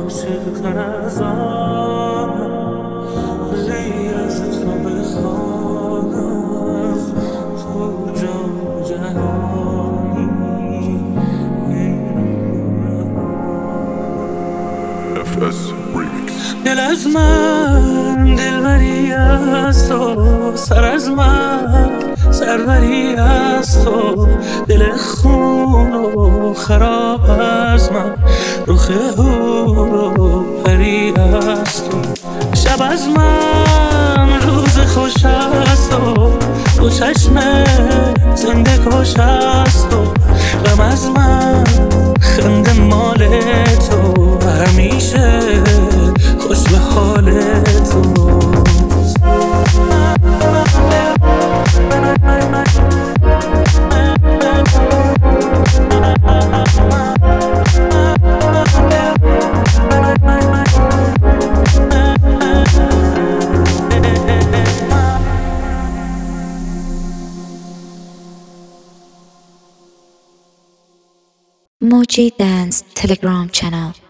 عاشق تر از آنم، غیر از تو بخوانم، تو جان جهانی. FS Remix. دل از من دلبری از تو، سر از من سروری از تو، دل خون و خراب از من، رخ هور و پری از تو. شب از من روز خوش از تو، دو چشم زنده کش از تو. غم از من خنده مال تو، همیشه خوش به حال تو. Moji Dance Telegram channel.